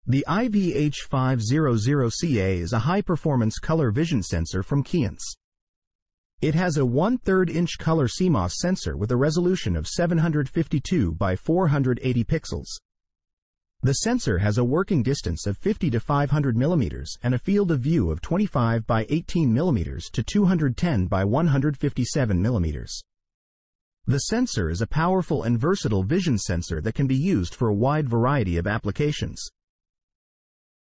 The IVH500CA is a high-performance color vision sensor from Keyence. It has a 1/3 inch color CMOS sensor with a resolution of 752 by 480 pixels. The sensor has a working distance of 50 to 500 mm and a field of view of 25 by 18 mm to 210 by 157 mm. The sensor is a powerful and versatile vision sensor that can be used for a wide variety of applications.